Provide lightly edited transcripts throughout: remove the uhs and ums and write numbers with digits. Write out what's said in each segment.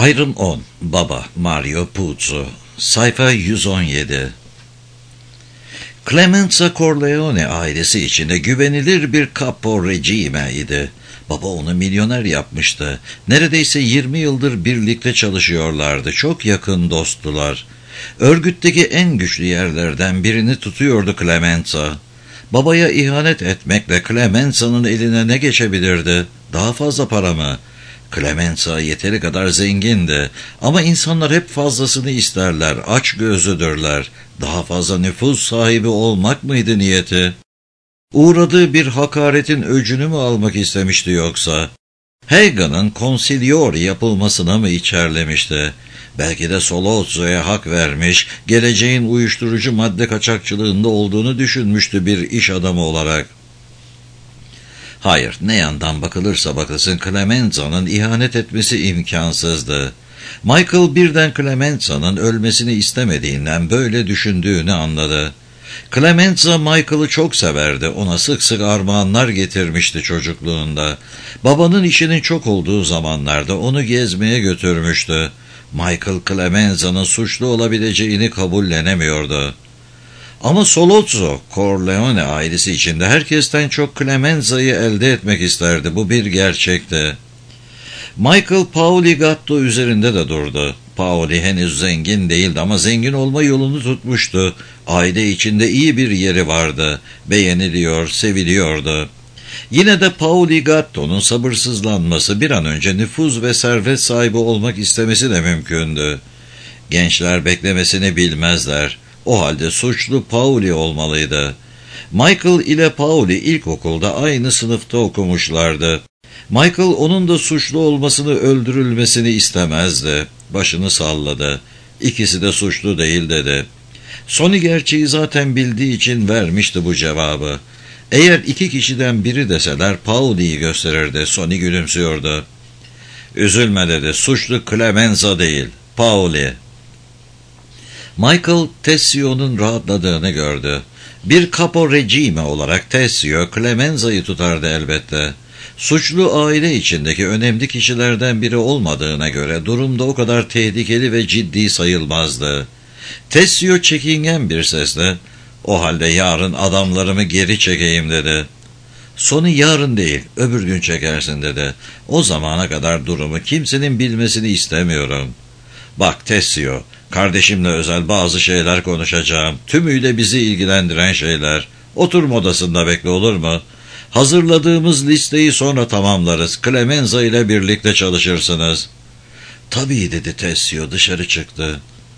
Ayrım 10. Baba Mario Puzo. Sayfa 117. Clemenza Corleone ailesi içinde güvenilir bir capo regime idi. Baba onu milyoner yapmıştı. Neredeyse 20 yıldır birlikte çalışıyorlardı. Çok yakın dosttular. Örgütteki en güçlü yerlerden birini tutuyordu Clemenza. Babaya ihanet etmekle Clemenza'nın eline ne geçebilirdi? Daha fazla para mı? Clemenza yeteri kadar zengindi ama insanlar hep fazlasını isterler, açgözlüdürler. Daha fazla nüfus sahibi olmak mıydı niyeti? Uğradığı bir hakaretin öcünü mü almak istemişti yoksa? Hagan'ın consigliori yapılmasına mı içerlemişti? Belki de Solozzo'ya hak vermiş, geleceğin uyuşturucu madde kaçakçılığında olduğunu düşünmüştü bir iş adamı olarak. Hayır, ne yandan bakılırsa bakılsın Clemenza'nın ihanet etmesi imkansızdı. Michael birden Clemenza'nın ölmesini istemediğinden böyle düşündüğünü anladı. Clemenza Michael'ı çok severdi, ona sık sık armağanlar getirmişti çocukluğunda. Babanın işinin çok olduğu zamanlarda onu gezmeye götürmüştü. Michael Clemenza'nın suçlu olabileceğini kabullenemiyordu. Ama Solozzo, Corleone ailesi içinde herkesten çok Clemenza'yı elde etmek isterdi. Bu bir gerçekti. Michael Paoli Gatto üzerinde de durdu. Paoli henüz zengin değildi ama zengin olma yolunu tutmuştu. Aile içinde iyi bir yeri vardı. Beğeniliyor, seviliyordu. Yine de Paoli Gatto'nun sabırsızlanması, bir an önce nüfuz ve servet sahibi olmak istemesi de mümkündü. Gençler beklemesini bilmezler. O halde suçlu Paoli olmalıydı. Michael ile Paoli ilkokulda aynı sınıfta okumuşlardı. Michael onun da suçlu olmasını, öldürülmesini istemezdi. Başını salladı. İkisi de suçlu değil dedi. Sonny gerçeği zaten bildiği için vermişti bu cevabı. Eğer iki kişiden biri deseler Paoli'yi gösterirdi. Sonny gülümsüyordu. Üzülme dedi. Suçlu Clemenza değil, Paoli. Michael, Tessio'nun rahatladığını gördü. Bir capo regime olarak Tessio, Clemenza'yı tutardı elbette. Suçlu aile içindeki önemli kişilerden biri olmadığına göre durumda o kadar tehlikeli ve ciddi sayılmazdı. Tessio çekingen bir sesle, "O halde yarın adamlarımı geri çekeyim" dedi. "Sonny yarın değil, öbür gün çekersin" dedi. "O zamana kadar durumu kimsenin bilmesini istemiyorum." "Bak Tessio, kardeşimle özel bazı şeyler konuşacağım. Tümüyle bizi ilgilendiren şeyler. Oturma odasında bekle, olur mu? Hazırladığımız listeyi sonra tamamlarız. Clemenza ile birlikte çalışırsınız." "Tabii" dedi Tessio, dışarı çıktı.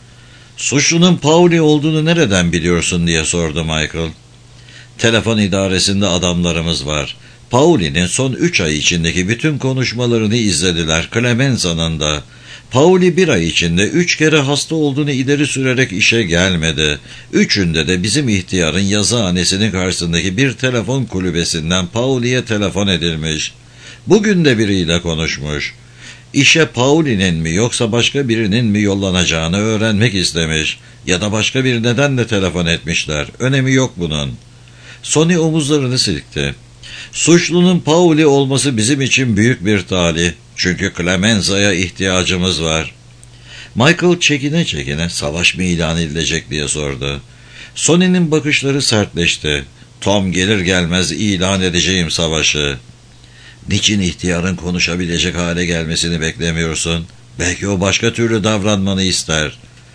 "Suçlunun Paoli olduğunu nereden biliyorsun?" diye sordu Michael. "Telefon idaresinde adamlarımız var. Paoli'nin son 3 ay içindeki bütün konuşmalarını izlediler. Clemenza'nın da. Paoli 1 ay içinde 3 kere hasta olduğunu ileri sürerek işe gelmedi. Üçünde de bizim ihtiyarın yazıhanesinin karşısındaki bir telefon kulübesinden Paoli'ye telefon edilmiş. Bugün de biriyle konuşmuş. İşe Paoli'nin mi yoksa başka birinin mi yollanacağını öğrenmek istemiş. Ya da başka bir nedenle telefon etmişler. Önemi yok bunun." Sonny omuzlarını silkti. "Suçlunun Paoli olması bizim için büyük bir talih. Çünkü Clemenza'ya ihtiyacımız var." Michael çekine çekine "Savaş mı ilan edilecek?" diye sordu. Sonny'nin bakışları sertleşti. "Tom gelir gelmez ilan edeceğim savaşı." "Niçin ihtiyarın konuşabilecek hale gelmesini beklemiyorsun? Belki o başka türlü davranmanı ister."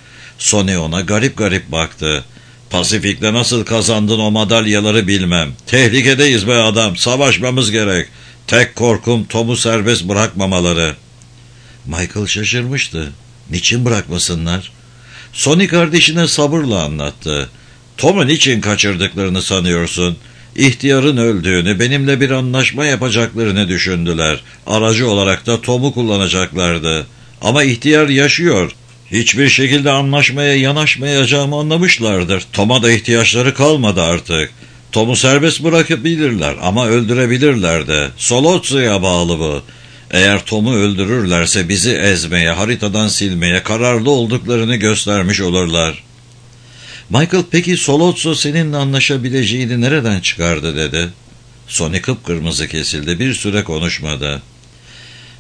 Sonny ona garip garip baktı. "Pasifik'te nasıl kazandın o madalyaları bilmem. Tehlikedeyiz be adam, savaşmamız gerek. Tek korkum Tom'u serbest bırakmamaları." Michael şaşırmıştı. Niçin bırakmasınlar? Sonny kardeşine sabırla anlattı. "Tom'u niçin kaçırdıklarını sanıyorsun? İhtiyarın öldüğünü, benimle bir anlaşma yapacaklarını düşündüler. Aracı olarak da Tom'u kullanacaklardı. Ama ihtiyar yaşıyor. Hiçbir şekilde anlaşmaya yanaşmayacağımı anlamışlardır. Tom'a da ihtiyaçları kalmadı artık. Tom'u serbest bırakabilirler ama öldürebilirler de. Solozzo'ya bağlı bu. Eğer Tom'u öldürürlerse bizi ezmeye, haritadan silmeye kararlı olduklarını göstermiş olurlar." Michael, "Peki Solozzo seninle anlaşabileceğini nereden çıkardı?" dedi. Sonny kıpkırmızı kesildi, bir süre konuşmadı.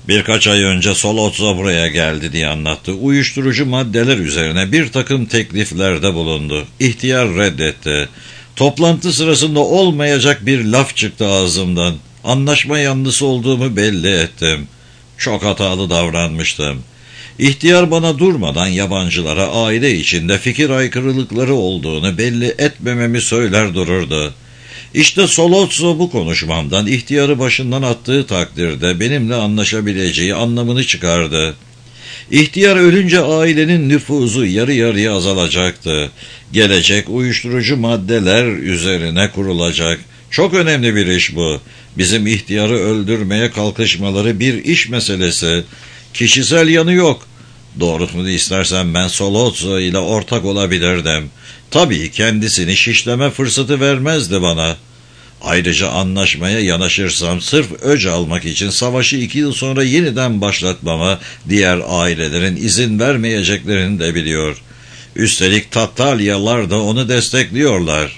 Birkaç ay önce Solotso buraya geldi diye anlattı. Uyuşturucu maddeler üzerine bir takım tekliflerde bulundu. İhtiyar reddetti. Toplantı sırasında olmayacak bir laf çıktı ağzımdan. Anlaşma yanlısı olduğumu belli ettim. Çok hatalı davranmıştım. İhtiyar bana durmadan yabancılara aile içinde fikir aykırılıkları olduğunu belli etmememi söyler dururdu. İşte Solotso bu konuşmamdan ihtiyarı başından attığı takdirde benimle anlaşabileceği anlamını çıkardı. İhtiyar ölünce ailenin nüfuzu yarı yarıya azalacaktı. Gelecek uyuşturucu maddeler üzerine kurulacak. Çok önemli bir iş bu. Bizim ihtiyarı öldürmeye kalkışmaları bir iş meselesi. Kişisel yanı yok. Doğrusunu istersen ben Solotso ile ortak olabilirdim. Tabii kendisini şişleme fırsatı vermezdi bana. Ayrıca anlaşmaya yanaşırsam sırf öc almak için savaşı 2 yıl sonra yeniden başlatmama diğer ailelerin izin vermeyeceklerini de biliyor. Üstelik Tattalyalar da onu destekliyorlar.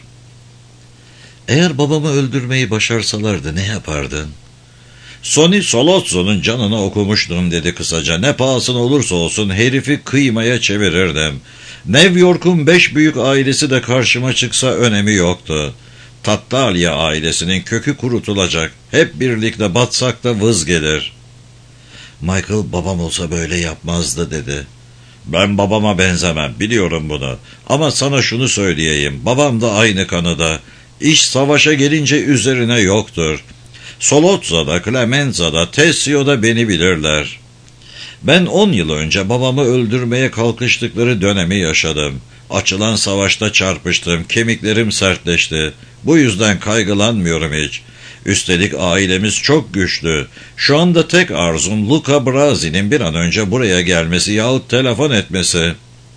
Eğer babamı öldürmeyi başarsalardı ne yapardın? Sonny Solotso'nun canını okumuştum dedi kısaca. Ne pahasına olursa olsun herifi kıymaya çevirirdim. New York'un 5 büyük ailesi de karşıma çıksa önemi yoktu. Tattalya ailesinin kökü kurutulacak. Hep birlikte batsak da vız gelir. Michael babam olsa böyle yapmazdı dedi. Ben babama benzemem, biliyorum bunu. Ama sana şunu söyleyeyim. Babam da aynı kanıda. İş savaşa gelince üzerine yoktur. Solotso'da, Clemenza'da, Tessio'da beni bilirler. Ben 10 yıl önce babamı öldürmeye kalkıştıkları dönemi yaşadım. Açılan savaşta çarpıştım, kemiklerim sertleşti. Bu yüzden kaygılanmıyorum hiç. Üstelik ailemiz çok güçlü. Şu anda tek arzum Luca Brasi'nin bir an önce buraya gelmesi yahut telefon etmesi.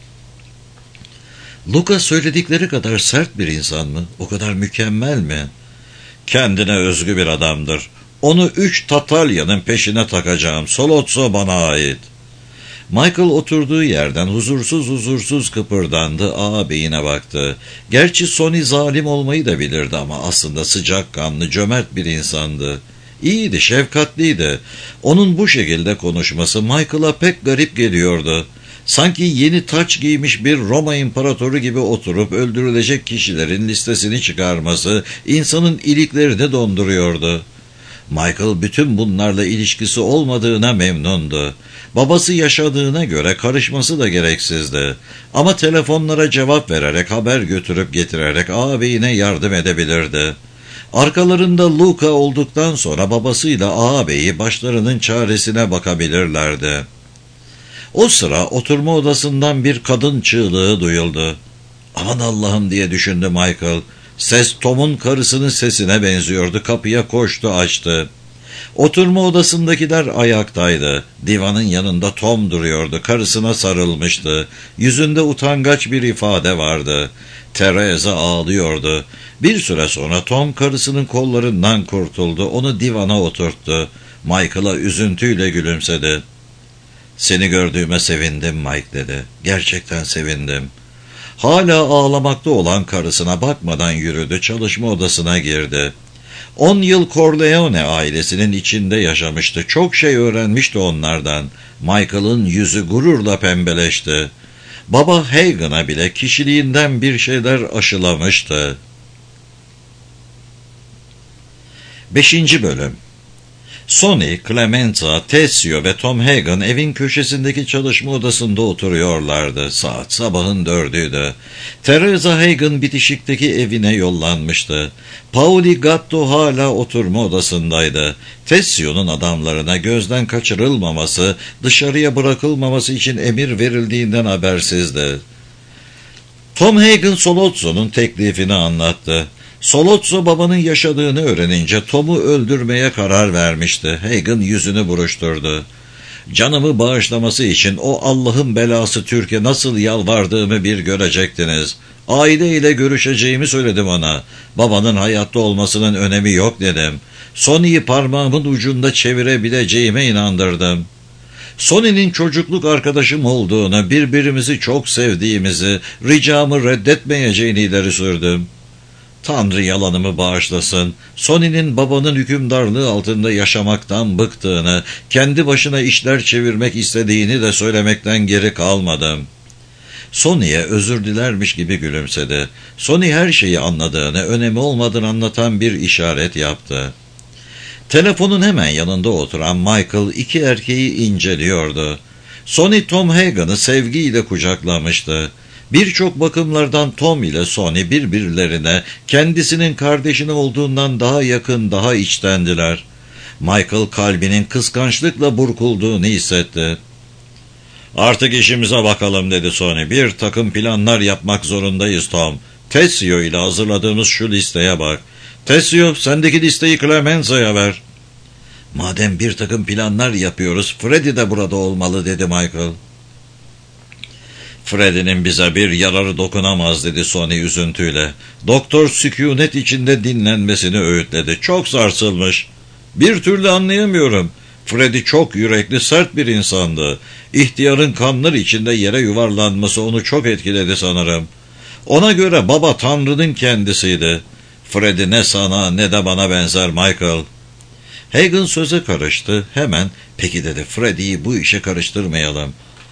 Luca söyledikleri kadar sert bir insan mı? O kadar mükemmel mi? Kendine özgü bir adamdır. Onu 3 Tattalya'nın peşine takacağım. Solotso bana ait. Michael oturduğu yerden huzursuz kıpırdandı, ağabeyine baktı. Gerçi Sonny zalim olmayı da bilirdi ama aslında sıcakkanlı, cömert bir insandı. İyiydi, şefkatliydi. Onun bu şekilde konuşması Michael'a pek garip geliyordu. Sanki yeni taç giymiş bir Roma imparatoru gibi oturup öldürülecek kişilerin listesini çıkarması insanın iliklerini donduruyordu. Michael bütün bunlarla ilişkisi olmadığına memnundu. Babası yaşadığına göre karışması da gereksizdi. Ama telefonlara cevap vererek, haber götürüp getirerek ağabeyine yardım edebilirdi. Arkalarında Luca olduktan sonra babasıyla ağabeyi başlarının çaresine bakabilirlerdi. O sıra oturma odasından bir kadın çığlığı duyuldu. Aman Allah'ım diye düşündü Michael. Ses Tom'un karısının sesine benziyordu. Kapıya koştu, açtı. Oturma odasındakiler ayaktaydı. Divanın yanında Tom duruyordu. Karısına sarılmıştı. Yüzünde utangaç bir ifade vardı. Teresa ağlıyordu. Bir süre sonra Tom karısının kollarından kurtuldu. Onu divana oturttu. Michael'a üzüntüyle gülümsedi. Seni gördüğüme sevindim Mike dedi. Gerçekten sevindim. Hala ağlamakta olan karısına bakmadan yürüdü, çalışma odasına girdi. 10 yıl Corleone ailesinin içinde yaşamıştı. Çok şey öğrenmişti onlardan. Michael'ın yüzü gururla pembeleşti. Baba Hagen'a bile kişiliğinden bir şeyler aşılamıştı. 5. Bölüm. Sonny, Clemenza, Tessio ve Tom Hagen evin köşesindeki çalışma odasında oturuyorlardı. Saat sabahın 4'üydü. Teresa Hagen bitişikteki evine yollanmıştı. Pauli Gatto hala oturma odasındaydı. Tessio'nun adamlarına gözden kaçırılmaması, dışarıya bırakılmaması için emir verildiğinden habersizdi. Tom Hagen Solotso'nun teklifini anlattı. Solotso babanın yaşadığını öğrenince Tom'u öldürmeye karar vermişti. Hagen yüzünü buruşturdu. Canımı bağışlaması için o Allah'ın belası Türk'e nasıl yalvardığımı bir görecektiniz. Aileyle görüşeceğimi söyledim ona. Babanın hayatta olmasının önemi yok dedim. Sonny'yi parmağımın ucunda çevirebileceğime inandırdım. Sonny'nin çocukluk arkadaşım olduğunu, birbirimizi çok sevdiğimizi, ricamı reddetmeyeceğini ileri sürdüm. Tanrı yalanımı bağışlasın. Sonny'nin babanın hükümdarlığı altında yaşamaktan bıktığını, kendi başına işler çevirmek istediğini de söylemekten geri kalmadım. Sonny'e özür dilermiş gibi gülümsedi. Sonny her şeyi anladığını, önemi olmadığını anlatan bir işaret yaptı. Telefonun hemen yanında oturan Michael iki erkeği inceliyordu. Sonny Tom Hagen'ı sevgiyle kucaklamıştı. Birçok bakımlardan Tom ile Sonny birbirlerine kendisinin kardeşini olduğundan daha yakın, daha içtendiler. Michael kalbinin kıskançlıkla burkulduğunu hissetti. "Artık işimize bakalım," dedi Sonny. "Bir takım planlar yapmak zorundayız Tom. Tessio ile hazırladığımız şu listeye bak. Tessio, sendeki listeyi Clemenza'ya ver." "Madem bir takım planlar yapıyoruz, Freddy de burada olmalı," dedi Michael. "Freddy'nin bize bir yararı dokunamaz," dedi Sonny üzüntüyle. Doktor sükûnet içinde dinlenmesini öğütledi. "Çok sarsılmış. Bir türlü anlayamıyorum. Freddy çok yürekli, sert bir insandı. İhtiyarın kanlar içinde yere yuvarlanması onu çok etkiledi sanırım. Ona göre baba Tanrı'nın kendisiydi. Freddy ne sana ne de bana benzer Michael." Hagen söze karıştı. Hemen, "Peki," dedi, "Freddy'yi bu işe karıştırmayalım.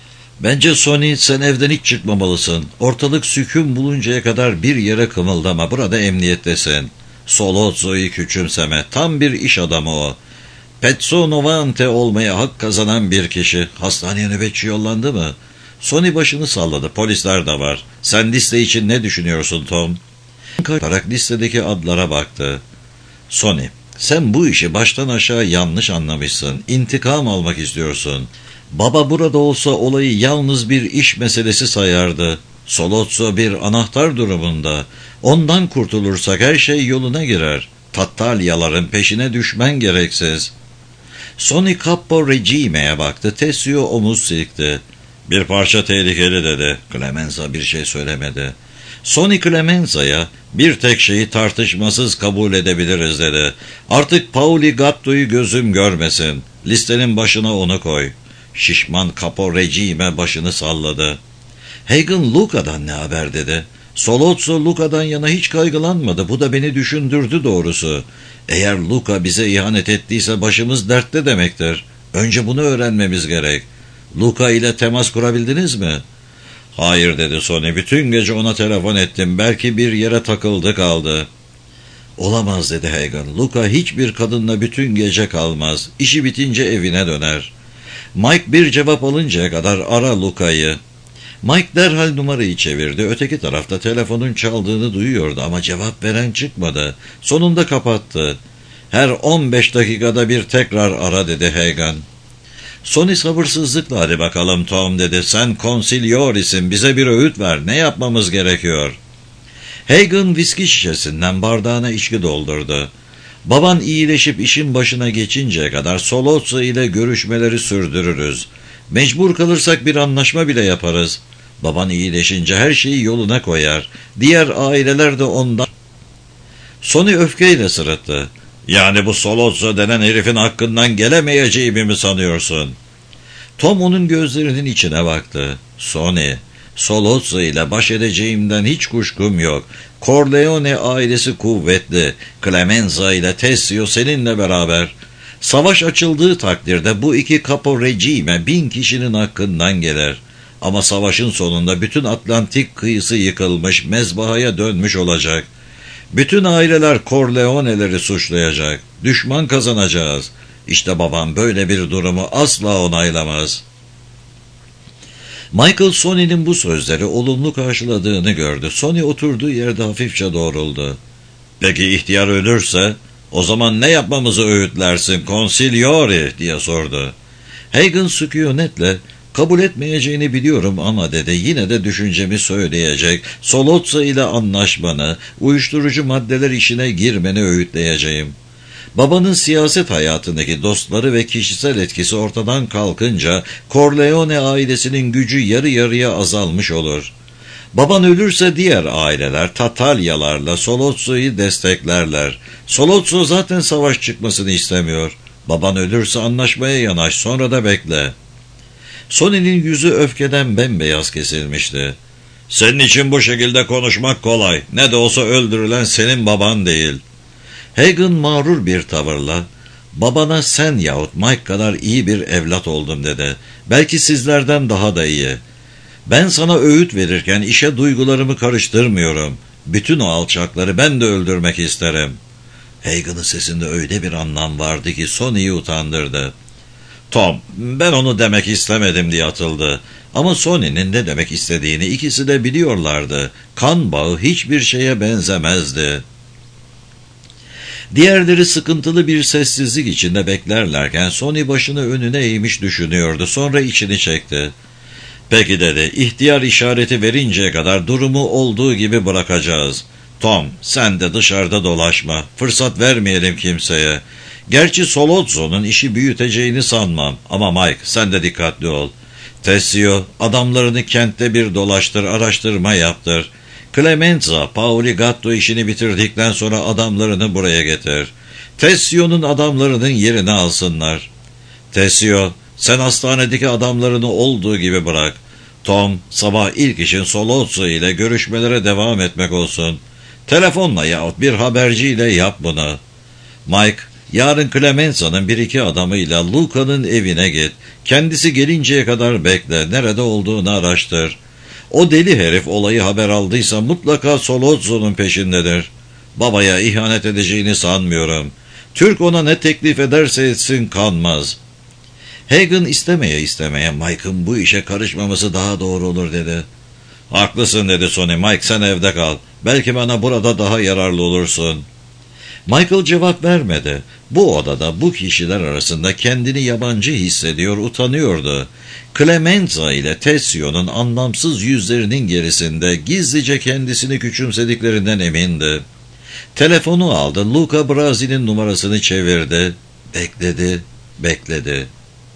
Bence Sonny, sen evden hiç çıkmamalısın. Ortalık sükun buluncaya kadar bir yere kımıldama. Burada emniyettesin. Solozzo'yu küçümseme. Tam bir iş adamı o. Pezzo Novante olmaya hak kazanan bir kişi. Hastaneye nöbetçi yollandı mı?" Sonny başını salladı. "Polisler de var. Sen liste için ne düşünüyorsun Tom?" Kaçarak listedeki adlara baktı. "Sonny, sen bu işi baştan aşağı yanlış anlamışsın. İntikam almak istiyorsun. Baba burada olsa olayı yalnız bir iş meselesi sayardı. Solozzo bir anahtar durumunda. Ondan kurtulursak her şey yoluna girer. Tattalyaların peşine düşmen gereksiz." Sonny Capo Regime'ye baktı. Tessio omuz silkti. "Bir parça tehlikeli," dedi. Clemenza bir şey söylemedi. Sonny Clemenza'ya, "Bir tek şeyi tartışmasız kabul edebiliriz," dedi. "Artık Pauli Gatto'yu gözüm görmesin. Listenin başına onu koy." Şişman Capo Regime başını salladı. Hagen, "Luca'dan ne haber?" dedi. Solozzo Luca'dan yana hiç kaygılanmadı. Bu da beni düşündürdü doğrusu. Eğer Luca bize ihanet ettiyse başımız dertte demektir. Önce bunu öğrenmemiz gerek. Luca ile temas kurabildiniz mi? "Hayır," dedi Sonny. "Bütün gece ona telefon ettim. Belki bir yere takıldı kaldı." "Olamaz," dedi Hagen. "Luca hiçbir kadınla bütün gece kalmaz. İşi bitince evine döner. Mike bir cevap alıncaya kadar ara Luca'yı." Mike derhal numarayı çevirdi. Öteki tarafta telefonun çaldığını duyuyordu ama cevap veren çıkmadı. Sonunda kapattı. "Her 15 dakikada bir tekrar ara," dedi Hagen. Sonny sabırsızlıkla, "Hadi bakalım Tom," dedi. "Sen konsilyorisin, bize bir öğüt ver. Ne yapmamız gerekiyor?" Hagen viski şişesinden bardağına içki doldurdu. "Baban iyileşip işin başına geçinceye kadar Solozzo ile görüşmeleri sürdürürüz. Mecbur kalırsak bir anlaşma bile yaparız. Baban iyileşince her şeyi yoluna koyar. Diğer aileler de ondan..." Sonny öfkeyle sırıttı. "Yani bu Solozzo denen herifin hakkından gelemeyeceğimi mi sanıyorsun?" Tom onun gözlerinin içine baktı. "Sonny, Solozzo ile baş edeceğimden hiç kuşkum yok. Corleone ailesi kuvvetli. Clemenza ile Tessio seninle beraber. Savaş açıldığı takdirde bu iki Capo Regime 1000 kişinin hakkından gelir. Ama savaşın sonunda bütün Atlantik kıyısı yıkılmış, mezbahaya dönmüş olacak. Bütün aileler Corleone'leri suçlayacak. Düşman kazanacağız. İşte babam böyle bir durumu asla onaylamaz." Michael, Sonny'nin bu sözleri olumlu karşıladığını gördü. Sonny oturduğu yerde hafifçe doğruldu. "Peki ihtiyar ölürse? O zaman ne yapmamızı öğütlersin konsilyori?" diye sordu. Hagen sükûnetle, "Kabul etmeyeceğini biliyorum ama," dedi, "yine de düşüncemi söyleyecek. Solozzo ile anlaşmanı, uyuşturucu maddeler işine girmeni öğütleyeceğim. Babanın siyaset hayatındaki dostları ve kişisel etkisi ortadan kalkınca Corleone ailesinin gücü yarı yarıya azalmış olur. Baban ölürse diğer aileler Tattalyalarla Solozzo'yu desteklerler. Solozzo zaten savaş çıkmasını istemiyor. Baban ölürse anlaşmaya yanaş, sonra da bekle." Sonny'nin yüzü öfkeden bembeyaz kesilmişti. Senin için bu şekilde konuşmak kolay. Ne de olsa öldürülen senin baban değil. Hagen mağrur bir tavırla, babana sen yahut Mike kadar iyi bir evlat oldum dedi. Belki sizlerden daha da iyi. Ben sana öğüt verirken işe duygularımı karıştırmıyorum. Bütün o alçakları ben de öldürmek isterim. Hagen'ın sesinde öyle bir anlam vardı ki Sonny'yi utandırdı. Tom, ben onu demek istemedim diye atıldı. Ama Sonny'nin ne demek istediğini ikisi de biliyorlardı. Kan bağı hiçbir şeye benzemezdi. Diğerleri sıkıntılı bir sessizlik içinde beklerlerken Sonny başını önüne eğmiş düşünüyordu. Sonra içini çekti. Peki dedi, ihtiyar işareti verinceye kadar durumu olduğu gibi bırakacağız. Tom, sen de dışarıda dolaşma. Fırsat vermeyelim kimseye. Gerçi Solozzo'nun işi büyüteceğini sanmam. Ama Mike, sen de dikkatli ol. Tessio, adamlarını kentte bir dolaştır, araştırma yaptır. Clemenza, Paoli Gatto işini bitirdikten sonra adamlarını buraya getir. Tessio'nun adamlarının yerini alsınlar. Tessio, sen hastanedeki adamlarını olduğu gibi bırak. Tom, sabah ilk işin Solozzo ile görüşmelere devam etmek olsun. Telefonla yahut bir haberciyle yap bunu. Mike, yarın Clemenza'nın bir iki adamıyla Luca'nın evine git. Kendisi gelinceye kadar bekle, nerede olduğunu araştır. O deli herif olayı haber aldıysa mutlaka Solozzo'nun peşindedir. Babaya ihanet edeceğini sanmıyorum. Türk ona ne teklif ederse etsin kanmaz. Hagen istemeye Mike'ın bu işe karışmaması daha doğru olur dedi. Haklısın dedi Sonny. Mike, sen evde kal. Belki bana burada daha yararlı olursun. Michael cevap vermedi. Bu odada bu kişiler arasında kendini yabancı hissediyor, utanıyordu. Clemenza ile Tessio'nun anlamsız yüzlerinin gerisinde gizlice kendisini küçümsediklerinden emindi. Telefonu aldı, Luca Brasi'nin numarasını çevirdi. Bekledi.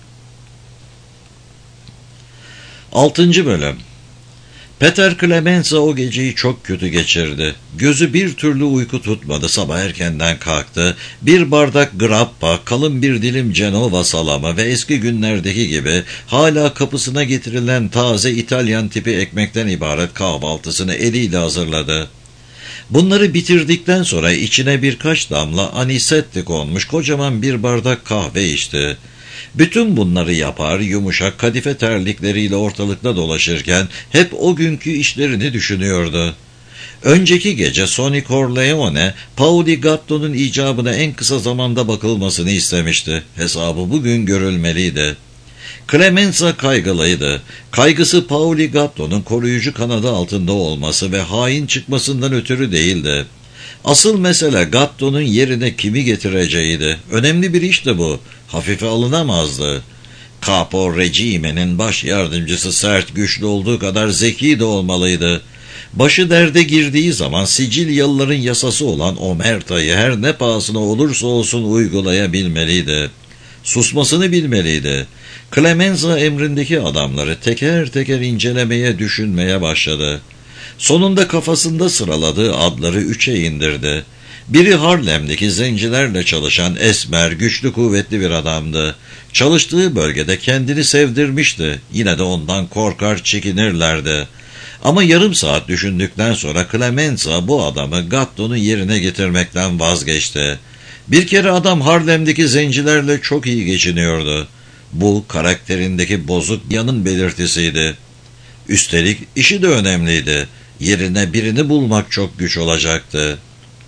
6. Bölüm. Peter Clemenza o geceyi çok kötü geçirdi. Gözü bir türlü uyku tutmadı. Sabah erkenden kalktı. Bir bardak grappa, kalın bir dilim Cenova salamı ve eski günlerdeki gibi hala kapısına getirilen taze İtalyan tipi ekmekten ibaret kahvaltısını eliyle hazırladı. Bunları bitirdikten sonra içine birkaç damla anisetti konmuş kocaman bir bardak kahve içti. Bütün bunları yapar, yumuşak kadife terlikleriyle ortalıkta dolaşırken hep o günkü işlerini düşünüyordu. Önceki gece Sonny Corleone, Paoli Gatto'nun icabına en kısa zamanda bakılmasını istemişti. Hesabı bugün görülmeliydi. Clemenza kaygılıydı. Kaygısı Paoli Gatto'nun koruyucu kanadı altında olması ve hain çıkmasından ötürü değildi. Asıl mesele Gatto'nun yerine kimi getireceğiydi. Önemli bir işti bu. Hafife alınamazdı. Capo Regime'nin baş yardımcısı sert, güçlü olduğu kadar zeki de olmalıydı. Başı derde girdiği zaman Sicilyalıların yasası olan omertayı her ne pahasına olursa olsun uygulayabilmeliydi. Susmasını bilmeliydi. Clemenza emrindeki adamları teker teker incelemeye, düşünmeye başladı. Sonunda kafasında sıraladığı adları 3'e indirdi. Biri Harlem'deki zencilerle çalışan esmer, güçlü, kuvvetli bir adamdı. Çalıştığı bölgede kendini sevdirmişti. Yine de ondan korkar, çekinirlerdi. Ama yarım saat düşündükten sonra Clemenza bu adamı Gatto'nun yerine getirmekten vazgeçti. Bir kere adam Harlem'deki zencilerle çok iyi geçiniyordu. Bu karakterindeki bozuk yanın belirtisiydi. Üstelik işi de önemliydi. Yerine birini bulmak çok güç olacaktı.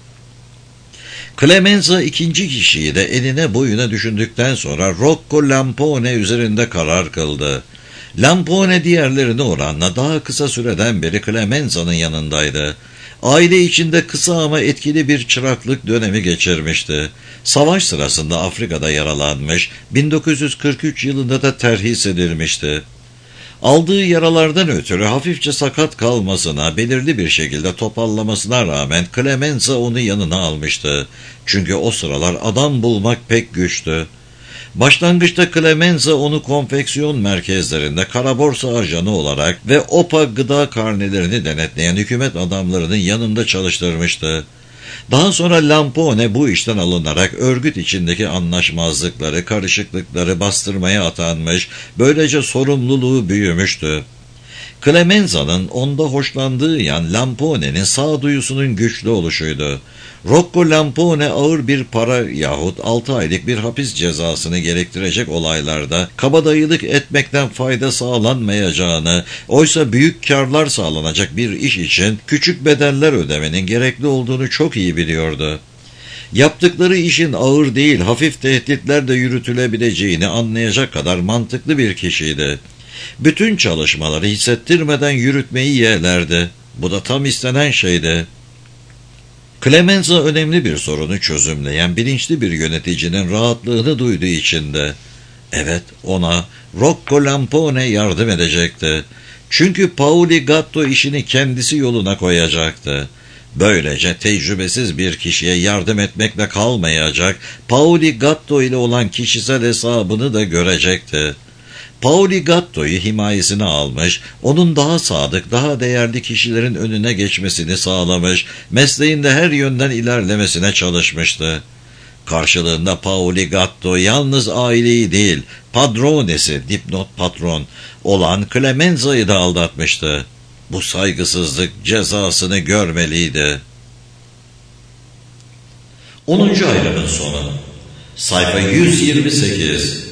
Clemenza ikinci kişiyi de eline boyuna düşündükten sonra Rocco Lampone üzerinde karar kıldı. Lampone diğerlerine oranla daha kısa süreden beri Clemenza'nın yanındaydı. Aile içinde kısa ama etkili bir çıraklık dönemi geçirmişti. Savaş sırasında Afrika'da yaralanmış, 1943 yılında da terhis edilmişti. Aldığı yaralardan ötürü hafifçe sakat kalmasına, belirli bir şekilde topallamasına rağmen Clemenza onu yanına almıştı. Çünkü o sıralar adam bulmak pek güçtü. Başlangıçta Clemenza onu konfeksiyon merkezlerinde kara borsa ajanı olarak ve OPA gıda karnelerini denetleyen hükümet adamlarının yanında çalıştırmıştı. Daha sonra Lampone bu işten alınarak örgüt içindeki anlaşmazlıkları, karışıklıkları bastırmaya atanmış, böylece sorumluluğu büyümüştü. Clemenza'nın onda hoşlandığı yan Lampone'nin sağduyusunun güçlü oluşuydu. Rocco Lampone ağır bir para yahut 6 aylık bir hapis cezasını gerektirecek olaylarda kabadayılık etmekten fayda sağlanmayacağını, oysa büyük karlar sağlanacak bir iş için küçük bedeller ödemenin gerekli olduğunu çok iyi biliyordu. Yaptıkları işin ağır değil, hafif tehditlerle yürütülebileceğini anlayacak kadar mantıklı bir kişiydi. Bütün çalışmaları hissettirmeden yürütmeyi yeğlerdi. Bu da tam istenen şeydi. Clemenza önemli bir sorunu çözümleyen bilinçli bir yöneticinin rahatlığını duyduğu için de, evet, ona Rocco Lampone yardım edecekti. Çünkü Paoli Gatto işini kendisi yoluna koyacaktı. Böylece tecrübesiz bir kişiye yardım etmekle kalmayacak, Paoli Gatto ile olan kişisel hesabını da görecekti. Paoli Gatto'yu himayesine almış, onun daha sadık, daha değerli kişilerin önüne geçmesini sağlamış, mesleğinde her yönden ilerlemesine çalışmıştı. Karşılığında Paoli Gatto yalnız aileyi değil, padronesi, dipnot patron olan Clemenza'yı da aldatmıştı. Bu saygısızlık cezasını görmeliydi. 10. ayrımın sonu. Sayfa 128.